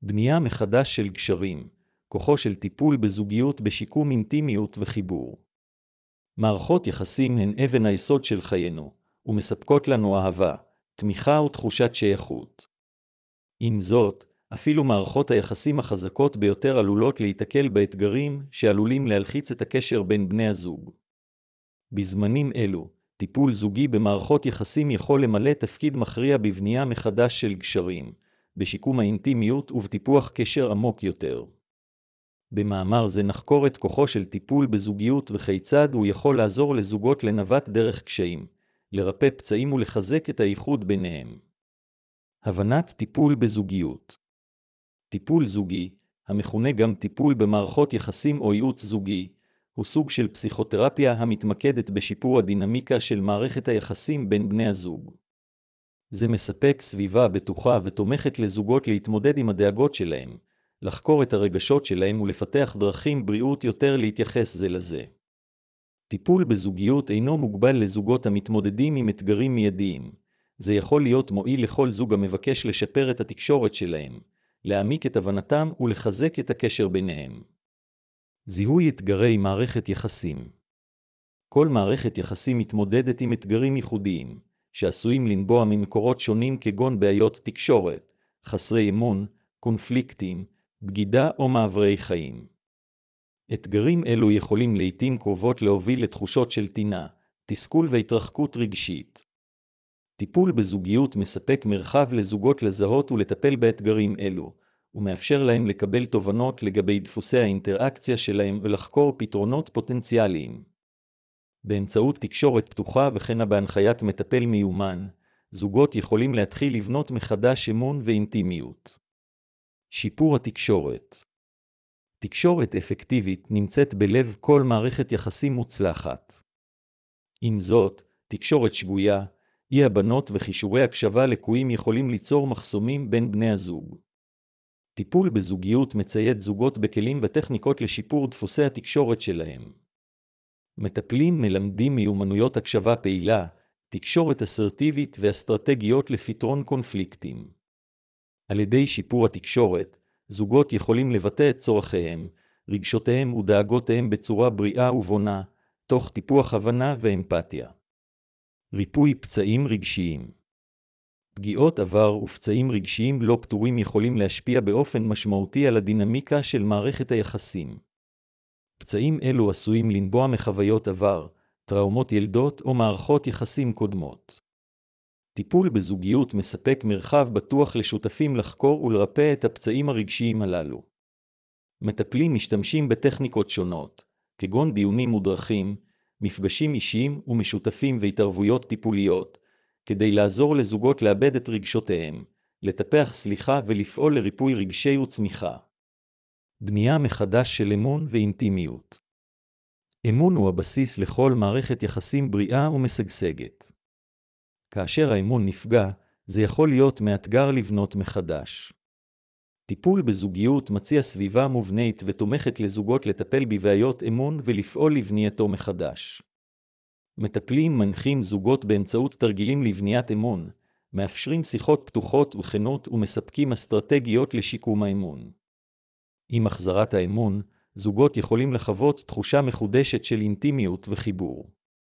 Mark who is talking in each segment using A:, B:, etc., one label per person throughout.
A: בנייה מחדש של גשרים, כוחו של טיפול בזוגיות בשיקום אינטימיות וחיבור. מערכות יחסים הן אבן היסוד של חיינו, ומספקות לנו אהבה, תמיכה ותחושת שייכות. עם זאת, אפילו מערכות היחסים החזקות ביותר עלולות להיתקל באתגרים שעלולים להלחיץ את הקשר בין בני הזוג. בזמנים אלו, טיפול זוגי במערכות יחסים יכול למלא תפקיד מכריע בבנייה מחדש של גשרים, בשיקום האינטימיות ובטיפוח קשר עמוק יותר. במאמר זה נחקור את כוחו של טיפול בזוגיות וכיצד הוא יכול לעזור לזוגות לנווט דרך קשיים, לרפא פצעים ולחזק את האיחוד ביניהם. הבנת טיפול בזוגיות. טיפול זוגי, המכונה גם טיפול במערכות יחסים או ייעוץ זוגי, הוא סוג של פסיכותרפיה המתמקדת בשיפור הדינמיקה של מערכת היחסים בין בני הזוג. זה מספק סביבה בטוחה ותומכת לזוגות להתמודד עם הדאגות שלהם, לחקור את הרגשות שלהם ולפתח דרכים בריאות יותר להתייחס זה לזה. טיפול בזוגיות אינו מוגבל לזוגות המתמודדים עם אתגרים מיידיים. זה יכול להיות מועיל לכל זוג המבקש לשפר את התקשורת שלהם, להעמיק את הבנתם ולחזק את הקשר ביניהם. זיהוי אתגרי מערכת יחסים. כל מערכת יחסים מתמודדת עם אתגרים ייחודיים, שעשויים לנבוע ממקורות שונים כגון בעיות תקשורת, חסרי אמון, קונפליקטים, בגידה או מעברי חיים. אתגרים אלו יכולים לעתים קרובות להוביל לתחושות של טינה, תסכול והתרחקות רגשית. טיפול בזוגיות מספק מרחב לזוגות לזהות ולטפל באתגרים אלו, ומאפשר להם לקבל תובנות לגבי דפוסי האינטראקציה שלהם ולחקור פתרונות פוטנציאליים. באמצעות תקשורת פתוחה וכן בהנחיית מטפל מיומן, זוגות יכולים להתחיל לבנות מחדש אמון ואינטימיות. שיפור התקשורת. תקשורת אפקטיבית נמצאת בלב כל מערכת יחסים מוצלחת. עם זאת, תקשורת שגויה, אי-הבנות וחישורי הקשבה לקויים יכולים ליצור מחסומים בין בני הזוג. טיפול בזוגיות מצייד זוגות בכלים וטכניקות לשיפור דפוסי התקשורת שלהם. מטפלים מלמדים מיומנויות הקשבה פעילה, תקשורת אסרטיבית ואסטרטגיות לפתרון קונפליקטים. על ידי שיפור התקשורת, זוגות יכולים לבטא את צורכיהם, רגשותיהם ודאגותיהם בצורה בריאה ובונה, תוך טיפוח הבנה ואמפתיה. ריפוי פצעים רגשיים. פגיעות עבר ופצעים רגשיים לא פתורים יכולים להשפיע באופן משמעותי על הדינמיקה של מערכת היחסים. פצעים אלו עשויים לנבוע מחוויות עבר, טראומות ילדות או מערכות יחסים קודמות. טיפול בזוגיות מספק מרחב בטוח לשותפים לחקור ולרפא את הפצעים הרגשיים הללו. מטפלים משתמשים בטכניקות שונות, כגון דיונים מודרכים, מפגשים אישיים ומשותפים והתערבויות טיפוליות, כדי לעזור לזוגות לאבד את רגשותיהם, לטפח סליחה ולפעול לריפוי רגשי וצמיחה. בנייה מחדש של אמון ואינטימיות. אמון הוא הבסיס לכל מערכת יחסים בריאה ומשגשגת. כאשר האמון נפגע, זה יכול להיות מאתגר לבנות מחדש. טיפול בזוגיות מציע סביבה מובנית ותומכת לזוגות לטפל בבעיות אמון ולפעול לבנייתו מחדש. מטפלים מנחים זוגות באמצעות תרגילים לבניית אמון, מאפשרים שיחות פתוחות וכנות ומספקים אסטרטגיות לשיקום האמון. עם החזרת האמון, זוגות יכולים לחוות תחושה מחודשת של אינטימיות וחיבור.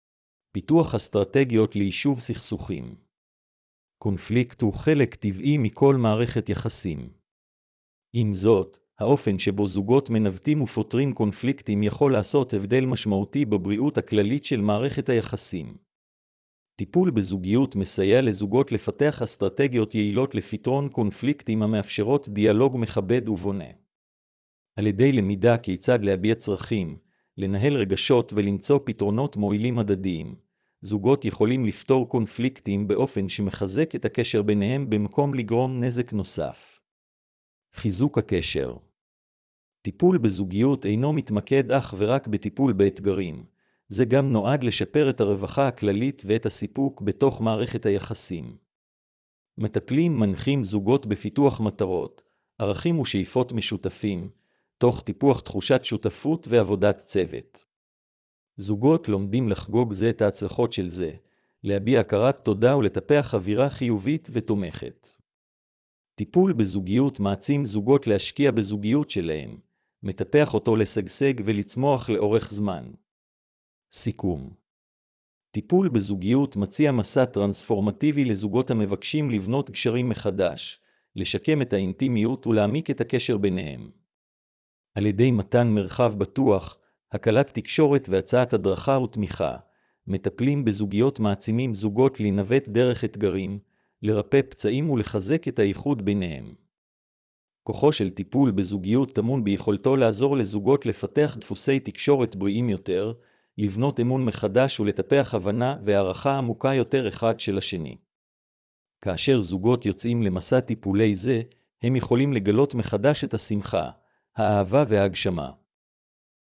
A: פיתוח אסטרטגיות ליישוב סכסוכים. קונפליקט הוא חלק טבעי מכל מערכת יחסים. עם זאת, האופן שבו זוגות מנווטים ופותרים קונפליקטים יכול לעשות הבדל משמעותי בבריאות הכללית של מערכת היחסים. טיפול בזוגיות מסייע לזוגות לפתח אסטרטגיות יעילות לפתרון קונפליקטים המאפשרות דיאלוג מכבד ובונה. על ידי למידה כיצד להביע צרכים, לנהל רגשות ולמצוא פתרונות מועילים הדדיים, זוגות יכולים לפתור קונפליקטים באופן שמחזק את הקשר ביניהם במקום לגרום נזק נוסף. חיזוק הקשר. טיפול בזוגיות אינו מתמקד אך ורק בטיפול באתגרים, זה גם נועד לשפר את הרווחה הכללית ואת הסיפוק בתוך מערכת היחסים. מטפלים מנחים זוגות בפיתוח מטרות, ערכים ושאיפות משותפים, תוך טיפוח תחושת שותפות ועבודת צוות. זוגות לומדים לחגוג זה את ההצלחות של זה, להביע הכרת תודה ולטפח אווירה חיובית ותומכת. טיפול בזוגיות מעצים זוגות להשקיע בזוגיות שלהם, מטפח אותו לשגשג ולצמוח לאורך זמן. סיכום. טיפול בזוגיות מציע מסע טרנספורמטיבי לזוגות המבקשים לבנות קשרים מחדש, לשקם את האינטימיות ולהעמיק את הקשר ביניהם. על ידי מתן מרחב בטוח, הקלת תקשורת והצעת הדרכה ותמיכה, מטפלים בזוגיות מעצימים זוגות לנווט דרך אתגרים, לרפא פצעים ולחזק את האיחוד ביניהם. כוחו של טיפול בזוגיות טמון ביכולתו לעזור לזוגות לפתח דפוסי תקשורת בריאים יותר, לבנות אמון מחדש ולטפח הבנה והערכה עמוקה יותר אחד של השני. כאשר זוגות יוצאים למסע טיפולי זה, הם יכולים לגלות מחדש את השמחה, האהבה וההגשמה.